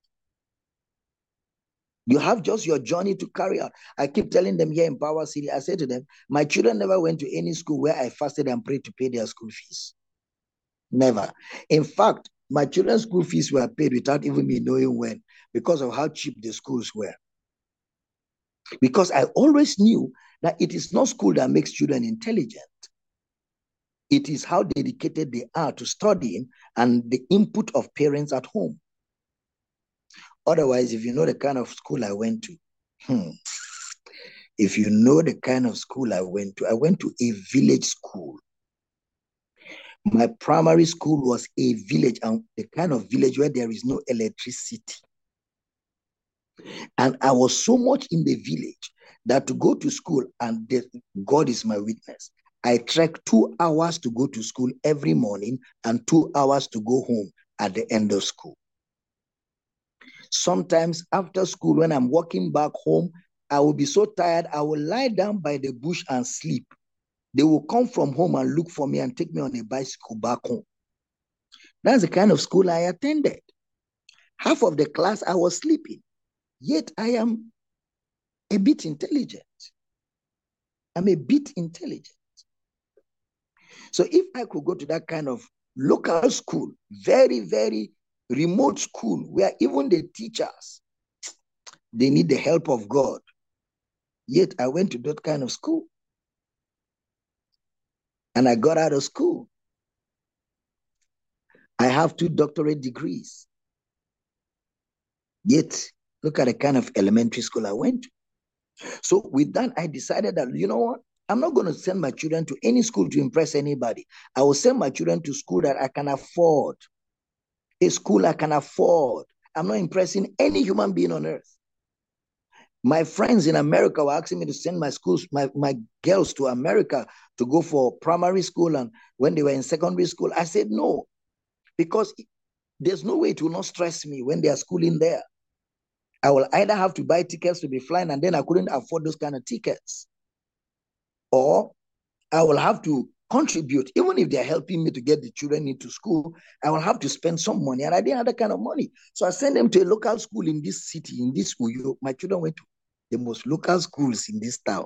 You have just your journey to carry out. I keep telling them here in Power City, I say to them, my children never went to any school where I fasted and prayed to pay their school fees. Never. In fact, my children's school fees were paid without even me knowing when, because of how cheap the schools were. Because I always knew that it is not school that makes children intelligent. It is how dedicated they are to studying and the input of parents at home. Otherwise, if you know the kind of school I went to, hmm, if you know the kind of school I went to, I went to a village school. My primary school was a village, and the kind of village where there is no electricity. And I was so much in the village that to go to school, and the, God is my witness, I trekked two hours to go to school every morning and two hours to go home at the end of school. Sometimes after school, when I'm walking back home, I will be so tired, I will lie down by the bush and sleep. They will come from home and look for me and take me on a bicycle back home. That's the kind of school I attended. Half of the class, I was sleeping. Yet I am a bit intelligent. I'm a bit intelligent. So if I could go to that kind of local school, very, very remote school, where even the teachers, they need the help of God. Yet I went to that kind of school. And I got out of school. I have two doctorate degrees. Yet, look at the kind of elementary school I went to. So with that, I decided that, you know what? I'm not going to send my children to any school to impress anybody. I will send my children to school that I can afford. A school I can afford. I'm not impressing any human being on earth. My friends in America were asking me to send my schools, my, my girls to America to go for primary school. And when they were in secondary school, I said no, because there's no way it will not stress me when they are schooling there. I will either have to buy tickets to be flying, and then I couldn't afford those kind of tickets. Or I will have to contribute, even if they're helping me to get the children into school, I will have to spend some money, and I didn't have that kind of money. So I sent them to a local school in this city, in this Uyo. My children went to the most local schools in this town.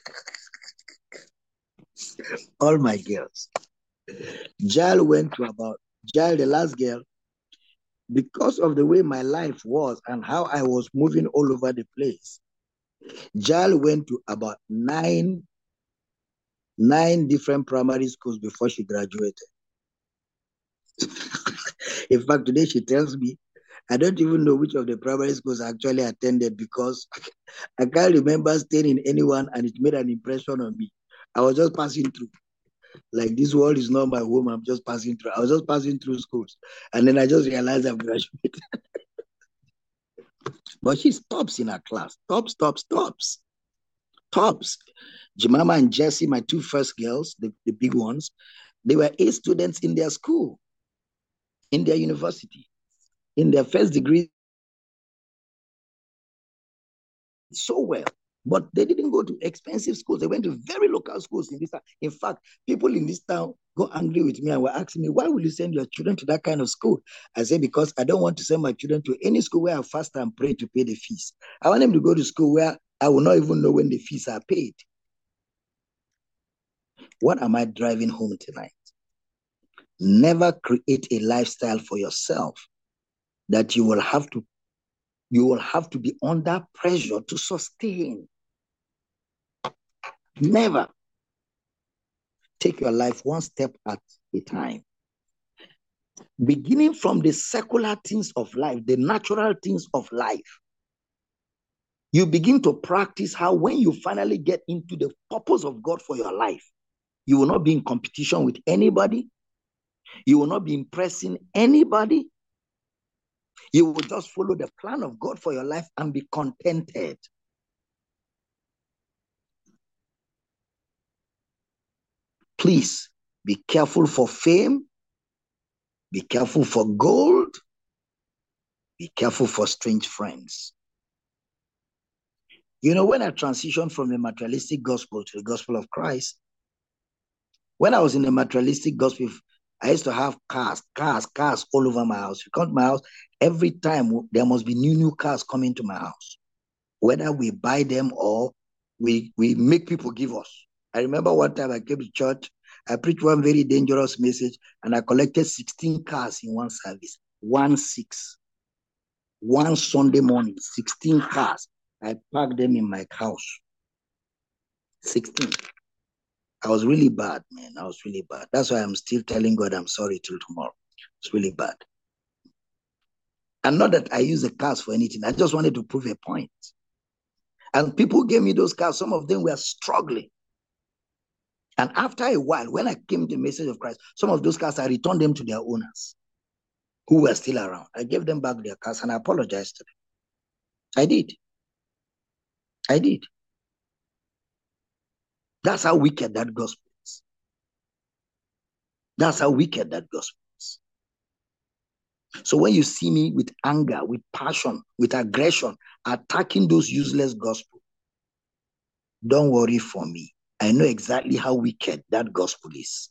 All my girls. Jael went to about, Jael, the last girl, because of the way my life was and how I was moving all over the place, Jael went to about nine, nine different primary schools before she graduated. In fact, today she tells me, I don't even know which of the primary schools I actually attended, because I can't remember staying in anyone and it made an impression on me. I was just passing through. Like, this world is not my home, I'm just passing through. I was just passing through schools. And then I just realized I've graduated. But she stops in her class. Tops, tops, tops. Tops. Jemima and Jessie, my two first girls, the, the big ones, They were A students in their school, in their university, in their first degree so well. But they didn't go to expensive schools. They went to very local schools in this town. In fact, people in this town got angry with me and were asking me, why will you send your children to that kind of school? I said, because I don't want to send my children to any school where I fast and pray to pay the fees. I want them to go to school where I will not even know when the fees are paid. What am I driving home tonight? Never create a lifestyle for yourself that you will have to, you will have to be under pressure to sustain. Never. Take your life one step at a time. Beginning from the secular things of life, the natural things of life, you begin to practice how when you finally get into the purpose of God for your life, you will not be in competition with anybody. You will not be impressing anybody. You will just follow the plan of God for your life and be contented. Please be careful for fame. Be careful for gold. Be careful for strange friends. You know, when I transitioned from the materialistic gospel to the gospel of Christ, when I was in the materialistic gospel, I used to have cars, cars, cars all over my house. You come to my house, every time there must be new, new cars coming to my house. Whether we buy them or we, we make people give us. I remember one time I came to church, I preached one very dangerous message, and I collected sixteen cars in one service. One six. One Sunday morning, sixteen cars. I parked them in my house. sixteen. I was really bad, man. I was really bad. That's why I'm still telling God I'm sorry till tomorrow. It's really bad. And not that I use the cars for anything. I just wanted to prove a point. And people gave me those cars. Some of them were struggling. And after a while, when I came to the message of Christ, some of those cars, I returned them to their owners who were still around. I gave them back their cars and I apologized to them. I did. I did. That's how wicked that gospel is. That's how wicked that gospel is. So when you see me with anger, with passion, with aggression, attacking those useless gospel, don't worry for me. I know exactly how wicked that gospel is.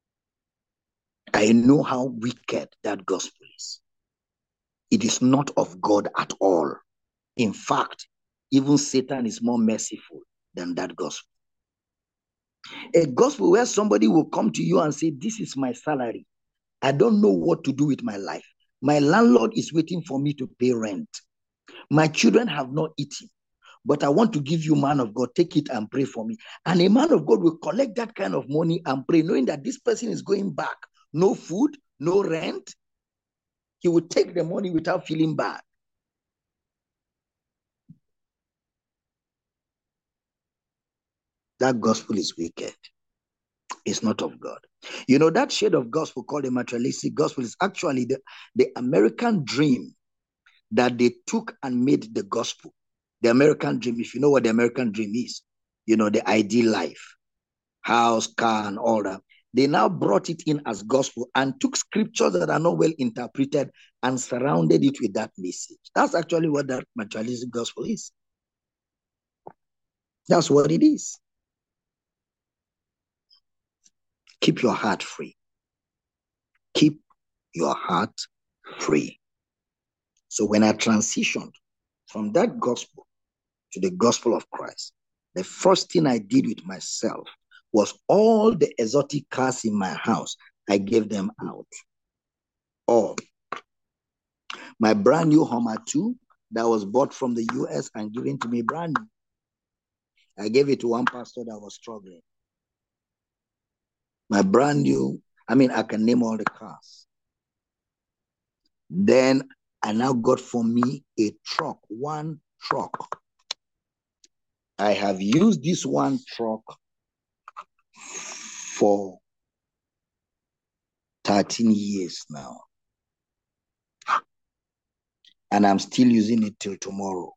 I know how wicked that gospel is. It is not of God at all. In fact, even Satan is more merciful than that gospel. A gospel where somebody will come to you and say, this is my salary. I don't know what to do with my life. My landlord is waiting for me to pay rent. My children have not eaten, but I want to give you, man of God, take it and pray for me. And a man of God will collect that kind of money and pray, knowing that this person is going back. No food, no rent. He will take the money without feeling bad. That gospel is wicked. It's not of God. You know, that shade of gospel called the materialistic gospel is actually the, the American dream that they took and made the gospel. The American dream, if you know what the American dream is, you know, the ideal life, house, car, and all that. They now brought it in as gospel and took scriptures that are not well interpreted and surrounded it with that message. That's actually what that materialistic gospel is. That's what it is. Keep your heart free. Keep your heart free. So when I transitioned from that gospel to the gospel of Christ, the first thing I did with myself was all the exotic cars in my house, I gave them out. All. My brand new Hummer two that was bought from the U S and given to me brand new. I gave it to one pastor that was struggling. My brand new, I mean, I can name all the cars. Then I now got for me a truck, one truck. I have used this one truck for thirteen years now. And I'm still using it till tomorrow.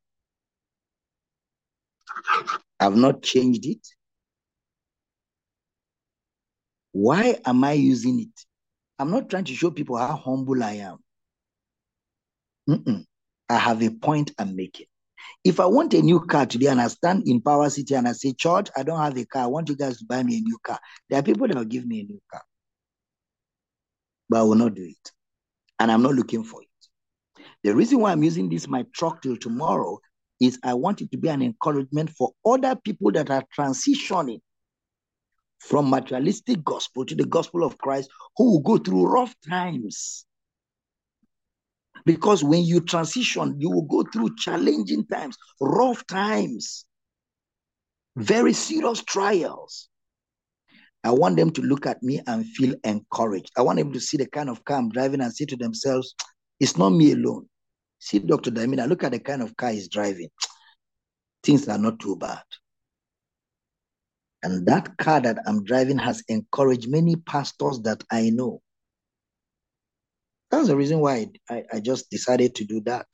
I've not changed it. Why am I using it? I'm not trying to show people how humble I am. Mm-mm. I have a point I'm making. If I want a new car today and I stand in Power City and I say, Church, I don't have a car. I want you guys to buy me a new car. There are people that will give me a new car. But I will not do it. And I'm not looking for it. The reason why I'm using this, my truck, till tomorrow is I want it to be an encouragement for other people that are transitioning from materialistic gospel to the gospel of Christ, who will go through rough times. Because when you transition, you will go through challenging times, rough times, very serious trials. I want them to look at me and feel encouraged. I want them to see the kind of car I'm driving and say to themselves, it's not me alone. See, Doctor Damina, look at the kind of car he's driving. Things are not too bad. And that car that I'm driving has encouraged many pastors that I know. That's the reason why I, I just decided to do that.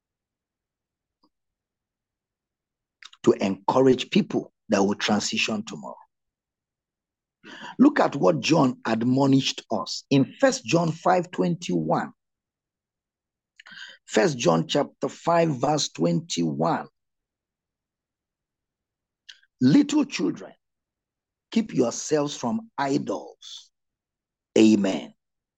To encourage people that will transition tomorrow. Look at what John admonished us in First John five twenty-one. First John chapter five, verse twenty-one. Little children, keep yourselves from idols. Amen.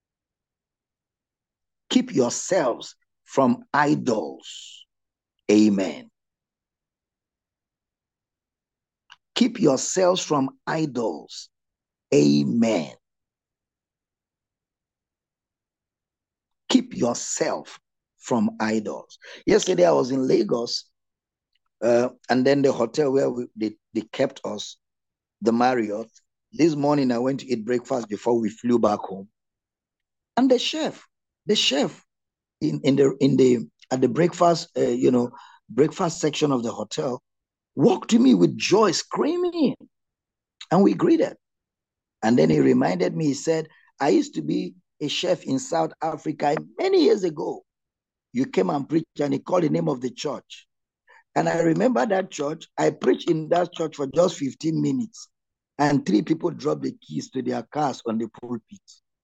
Keep yourselves from idols. Amen. Keep yourselves from idols. Amen. Keep yourself from idols. Yesterday I was in Lagos, uh, and then the hotel where we, they, they kept us, the Marriott. This morning I went to eat breakfast before we flew back home. And the chef, the chef in, in the in the at the breakfast, uh, you know, breakfast section of the hotel walked to me with joy, screaming. And we greeted. And then he reminded me, he said, I used to be a chef in South Africa many years ago. You came and preached, and he called the name of the church. And I remember that church. I preached in that church for just fifteen minutes. And three people dropped the keys to their cars on the pulpit.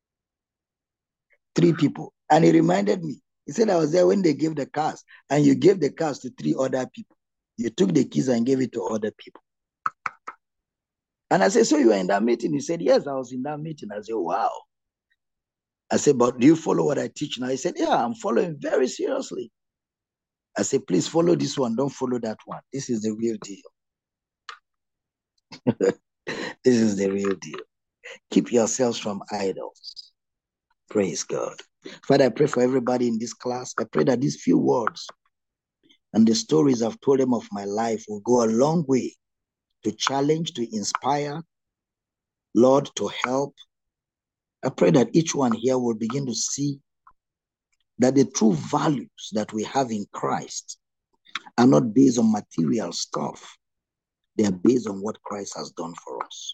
Three people. And he reminded me. He said, I was there when they gave the cars. And you gave the cars to three other people. You took the keys and gave it to other people. And I said, so you were in that meeting? He said, yes, I was in that meeting. I said, wow. I said, but do you follow what I teach now? He said, yeah, I'm following very seriously. I said, please follow this one. Don't follow that one. This is the real deal. This is the real deal. Keep yourselves from idols. Praise God. Father, I pray for everybody in this class. I pray that these few words and the stories I've told them of my life will go a long way to challenge, to inspire, Lord, to help. I pray that each one here will begin to see that the true values that we have in Christ are not based on material stuff. They are based on what Christ has done for us.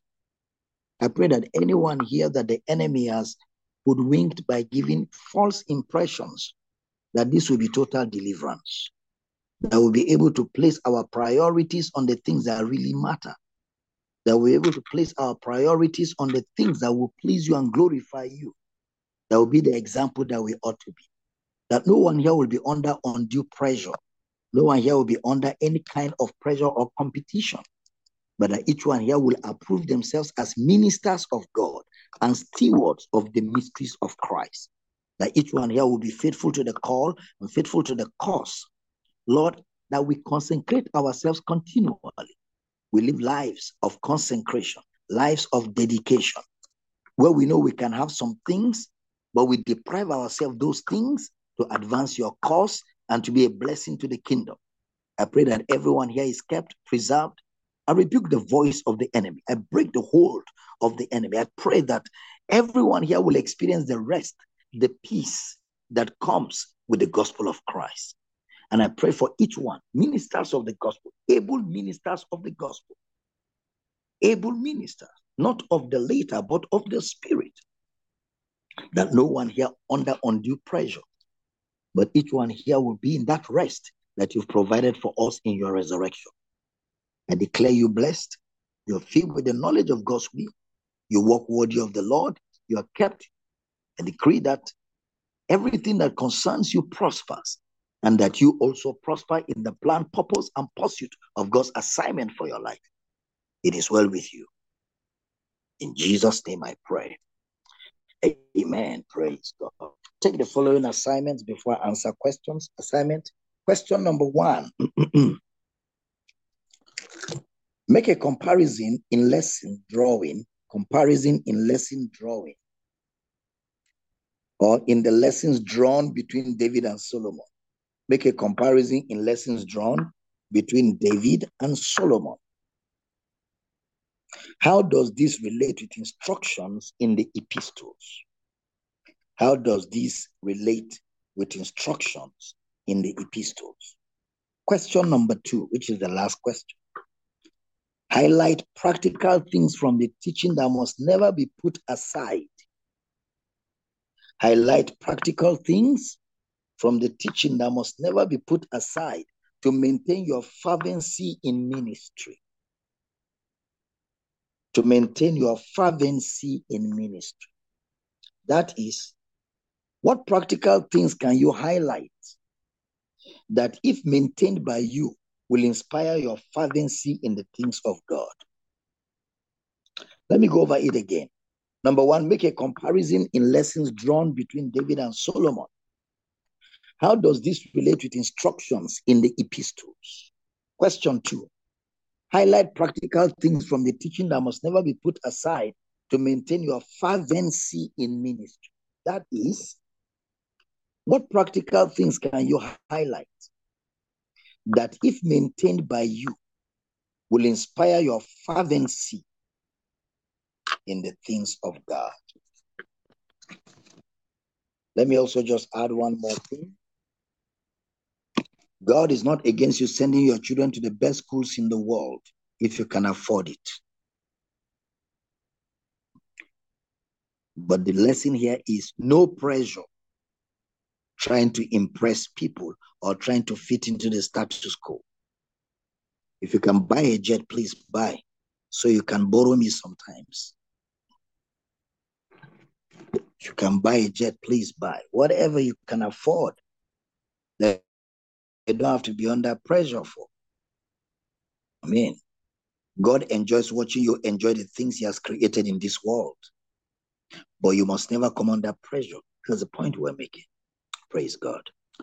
I pray that anyone here that the enemy has hoodwinked by giving false impressions, that this will be total deliverance. That we'll be able to place our priorities on the things that really matter. That we're able to place our priorities on the things that will please you and glorify you. That will be the example that we ought to be. That no one here will be under undue pressure. No one here will be under any kind of pressure or competition. But that each one here will approve themselves as ministers of God and stewards of the mysteries of Christ. That each one here will be faithful to the call and faithful to the cause. Lord, that we consecrate ourselves continually. We live lives of consecration, lives of dedication, where we know we can have some things, but we deprive ourselves those things to advance your cause and to be a blessing to the kingdom. I pray that everyone here is kept, preserved. I rebuke the voice of the enemy. I break the hold of the enemy. I pray that everyone here will experience the rest, the peace that comes with the gospel of Christ. And I pray for each one, ministers of the gospel, able ministers of the gospel, able ministers, not of the later, but of the spirit, that no one here under undue pressure, but each one here will be in that rest that you've provided for us in your resurrection. I declare you blessed. You're filled with the knowledge of God's will. you walk worthy of the Lord, you are kept. I decree that everything that concerns you prospers, and that you also prosper in the plan, purpose, and pursuit of God's assignment for your life. It is well with you. In Jesus' name I pray. Amen. Praise God. Take the following assignments before I answer questions. Assignment. Question number one. Make a comparison in lesson drawing. Comparison in lesson drawing. Or in the lessons drawn between David and Solomon. Make a comparison in lessons drawn between David and Solomon. How does this relate with instructions in the epistles? How does this relate with instructions in the epistles? Question number two, which is the last question. Highlight practical things from the teaching that must never be put aside. Highlight practical things from the teaching that must never be put aside to maintain your fervency in ministry. To maintain your fervency in ministry. That is, what practical things can you highlight that, if maintained by you, will inspire your fervency in the things of God? Let me go over it again. Number one, make a comparison in lessons drawn between David and Solomon. How does this relate with instructions in the epistles? Question two, highlight practical things from the teaching that must never be put aside to maintain your fervency in ministry. That is, what practical things can you highlight that, if maintained by you, will inspire your fervency in the things of God? Let me also just add one more thing. God is not against you sending your children to the best schools in the world if you can afford it. But the lesson here is no pressure trying to impress people or trying to fit into the status quo. If you can buy a jet, please buy, so you can borrow me sometimes. If you can buy a jet, please buy. Whatever you can afford, that you don't have to be under pressure for. I mean, God enjoys watching you enjoy the things he has created in this world. But you must never come under pressure. That's the point we're making. Praise God.